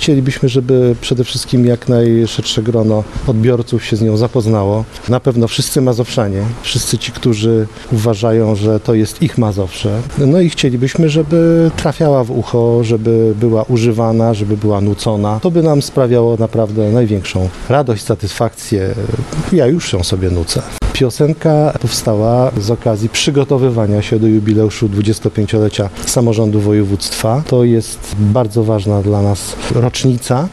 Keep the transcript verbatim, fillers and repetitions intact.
chcielibyśmy, żeby przede wszystkim jak najszersze grono odbiorców się z nią zapoznało. Na pewno wszyscy Mazowszanie, wszyscy ci, którzy uważają, że to jest ich Mazowsze. No i chcielibyśmy, żeby trafiała w ucho, żeby była używana, żeby była nucona. To by nam sprawiało naprawdę największą radość, satysfakcję. Ja już ją sobie nucę. Piosenka powstała z okazji przygotowywania się do jubileuszu dwudziestopięciolecia samorządu województwa. To jest bardzo ważna dla nas rocznica.